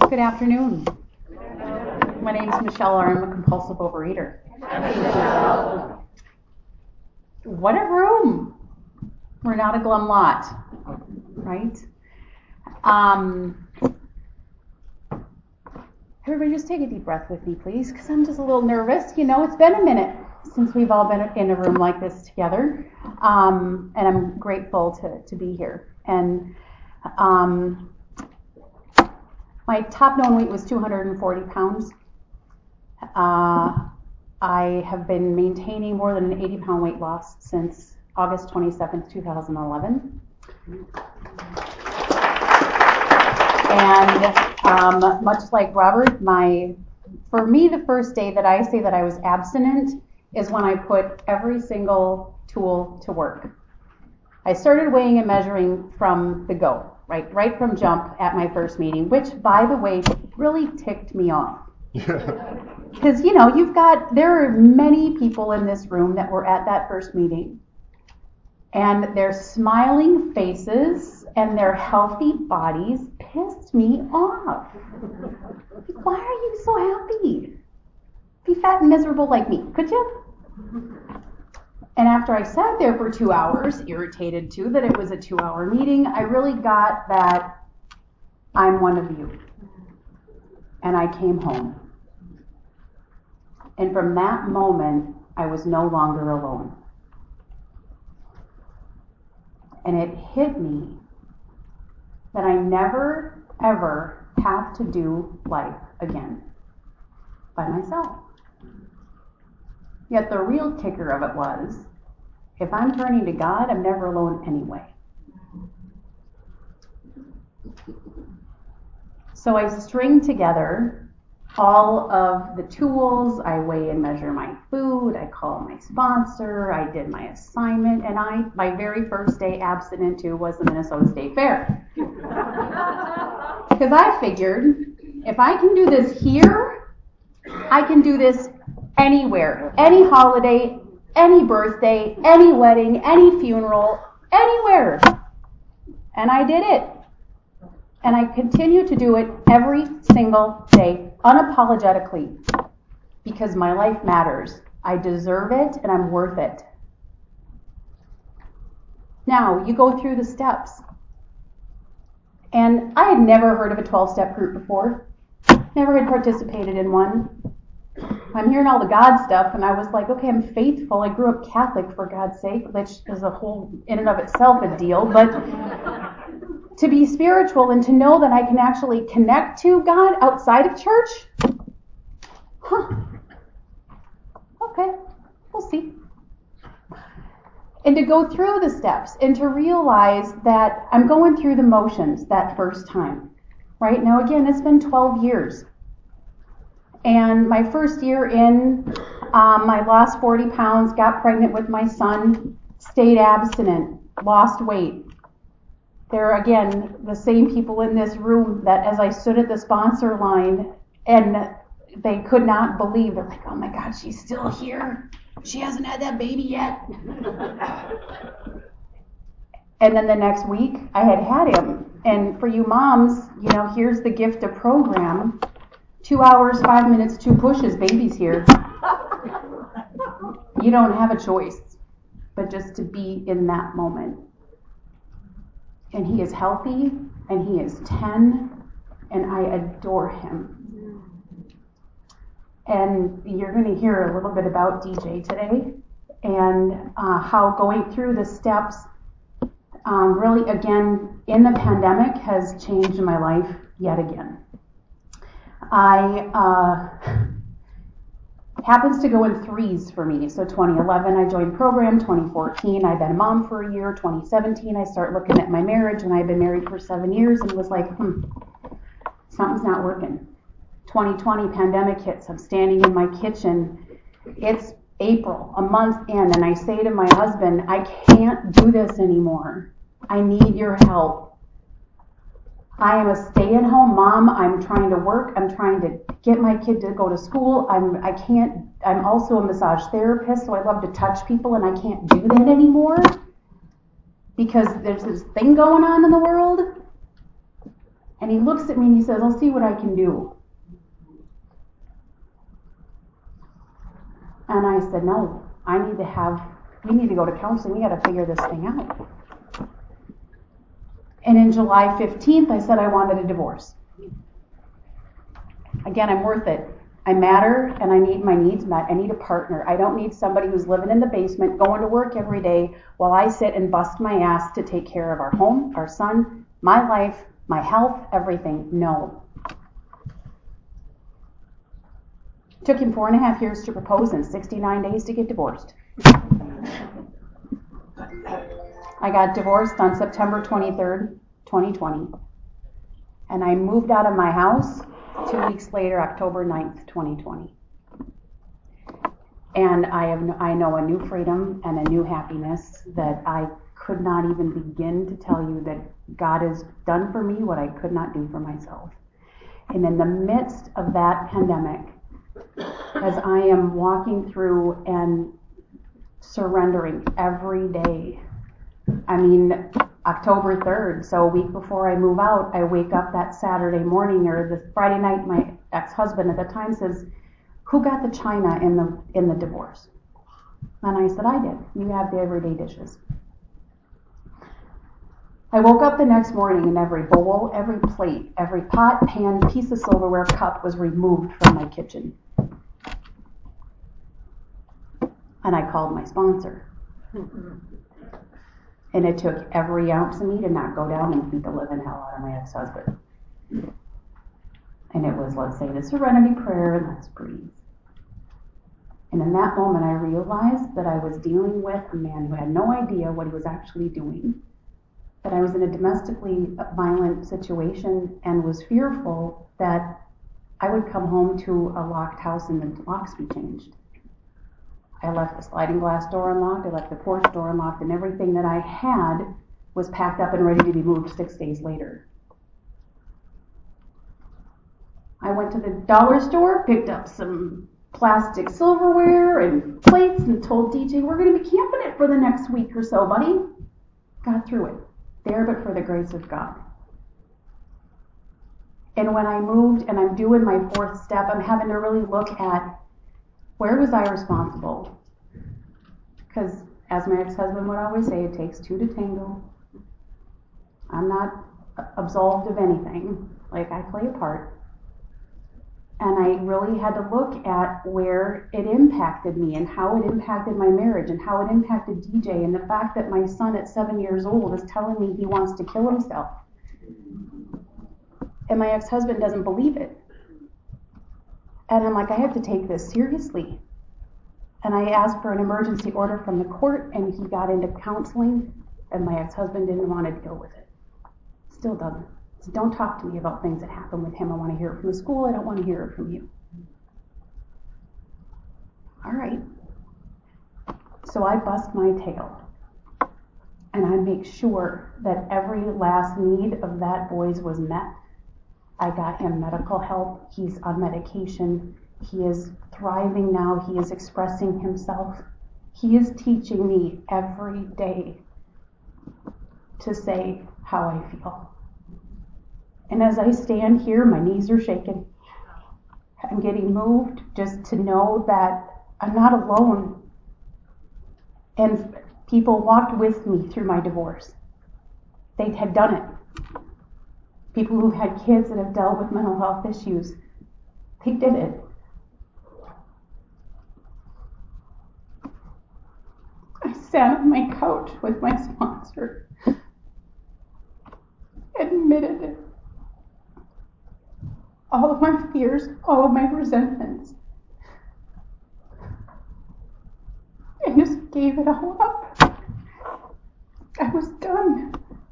Good afternoon. My name is Michelle, or I'm a compulsive overeater. What a room. We're not a glum lot, right? Everybody just take a deep breath with me, please, because I'm just a little nervous. You know, it's been a minute since we've all been in a room like this together, and I'm grateful to be here. And my top known weight was 240 pounds. I have been maintaining more than an 80-pound weight loss since August 27th, 2011. And much like Robert, for me, the first day that I say that I was abstinent is when I put every single tool to work. I started weighing and measuring from the go, right from jump at my first meeting, which, by the way, really ticked me off. Because, you know, there are many people in this room that were at that first meeting, and their smiling faces and their healthy bodies pissed me off. Why are you so happy? Be fat and miserable like me, could you? And after I sat there for 2 hours, irritated too that it was a 2-hour meeting, I really got that I'm one of you. And I came home. And from that moment, I was no longer alone. And it hit me that I never, ever have to do life again by myself. Yet the real kicker of it was, if I'm turning to God, I'm never alone anyway. So I string together all of the tools. I weigh and measure my food. I call my sponsor. I did my assignment. And my very first day abstinent too was the Minnesota State Fair. Because I figured, if I can do this here, I can do this anywhere. Any holiday, any birthday, any wedding, any funeral, anywhere. And I did it. And I continue to do it every single day, unapologetically, because my life matters. I deserve it, and I'm worth it. Now, you go through the steps. And I had never heard of a 12-step group before. Never had participated in one. I'm hearing all the God stuff, and I was like, okay, I'm faithful. I grew up Catholic, for God's sake, which is a whole, in and of itself, a deal. But to be spiritual and to know that I can actually connect to God outside of church? Okay, we'll see. And to go through the steps and to realize that I'm going through the motions that first time. Right? Now, again, it's been 12 years. And my first year in, I lost 40 pounds, got pregnant with my son, stayed abstinent, lost weight. There are, again, the same people in this room that as I stood at the sponsor line and they could not believe, they're like, oh my God, she's still here. She hasn't had that baby yet. And then the next week, I had him. And for you moms, you know, here's the gift of program. 2 hours, 5 minutes, 2 pushes, baby's here. You don't have a choice but just to be in that moment. And he is healthy, and he is 10, and I adore him. And you're going to hear a little bit about DJ today, and how going through the steps really, again, in the pandemic has changed my life yet again. Happens to go in threes for me. So 2011, I joined program. 2014, I've been a mom for a year. 2017, I start looking at my marriage, and I've been married for 7 years and was like, something's not working. 2020, pandemic hits. I'm standing in my kitchen. It's April, a month in, and I say to my husband, I can't do this anymore. I need your help. I am a stay-at-home mom. I'm trying to work. I'm trying to get my kid to go to school. I'm also a massage therapist, so I love to touch people, and I can't do that anymore because there's this thing going on in the world. And he looks at me and he says, I'll see what I can do. And I said, no, we need to go to counseling. We got to figure this thing out. And in July 15th, I said I wanted a divorce. Again, I'm worth it. I matter, and I need my needs met. I need a partner. I don't need somebody who's living in the basement, going to work every day while I sit and bust my ass to take care of our home, our son, my life, my health, everything. No. It took him 4.5 years to propose and 69 days to get divorced. I got divorced on September 23rd, 2020. And I moved out of my house 2 weeks later, October 9th, 2020. And I know a new freedom and a new happiness that I could not even begin to tell you that God has done for me what I could not do for myself. And in the midst of that pandemic, as I am walking through and surrendering every day, October 3rd, so a week before I move out, I wake up that Saturday morning or the Friday night, my ex-husband at the time says, who got the china in the divorce? And I said, I did. You have the everyday dishes. I woke up the next morning and every bowl, every plate, every pot, pan, piece of silverware, cup was removed from my kitchen. And I called my sponsor. And it took every ounce of me to not go down and beat the living hell out of my ex-husband. And it was, let's say the serenity prayer and let's breathe. And in that moment, I realized that I was dealing with a man who had no idea what he was actually doing, that I was in a domestically violent situation and was fearful that I would come home to a locked house and the locks be changed. I left the sliding glass door unlocked, I left the porch door unlocked, and everything that I had was packed up and ready to be moved 6 days later. I went to the dollar store, picked up some plastic silverware and plates and told DJ, we're going to be camping it for the next week or so, buddy. Got through it. There but for the grace of God. And when I moved and I'm doing my fourth step, I'm having to really look at where was I responsible? Because as my ex-husband would always say, it takes two to tango. I'm not absolved of anything. Like, I play a part. And I really had to look at where it impacted me and how it impacted my marriage and how it impacted DJ and the fact that my son at 7 years old is telling me he wants to kill himself. And my ex-husband doesn't believe it. And I'm like, I have to take this seriously. And I asked for an emergency order from the court, and he got into counseling, and my ex-husband didn't want to deal with it. Still doesn't. So don't talk to me about things that happen with him. I want to hear it from the school. I don't want to hear it from you. All right. So I bust my tail. And I make sure that every last need of that boy's was met. I got him medical help. He's on medication. He is thriving now. He is expressing himself. He is teaching me every day to say how I feel. And as I stand here, my knees are shaking. I'm getting moved just to know that I'm not alone. And people walked with me through my divorce. They had done it. People who've had kids that have dealt with mental health issues, they did it. I sat on my couch with my sponsor, admitted it. All of my fears, all of my resentments. And just gave it all up. I was done.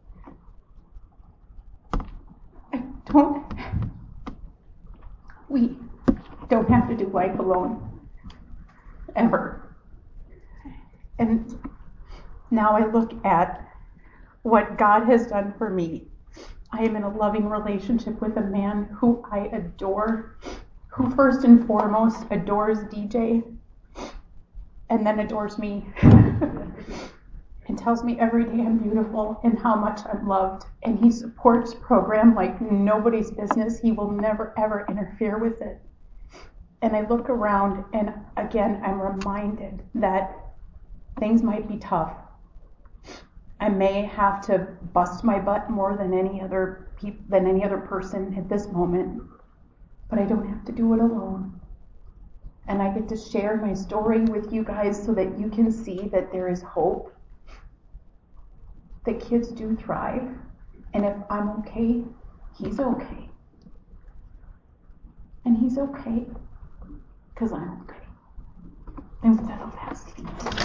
We don't have to do life alone. Ever. And now I look at what God has done for me. I am in a loving relationship with a man who I adore, who first and foremost adores DJ, and then adores me. and tells me every day I'm beautiful and how much I'm loved. And he supports program like nobody's business. He will never, ever interfere with it. And I look around, and again, I'm reminded that things might be tough. I may have to bust my butt more than any other person at this moment, but I don't have to do it alone. And I get to share my story with you guys so that you can see that there is hope, that kids do thrive, and if I'm okay, he's okay. And he's okay, because I'm okay. And with that, I'll pass.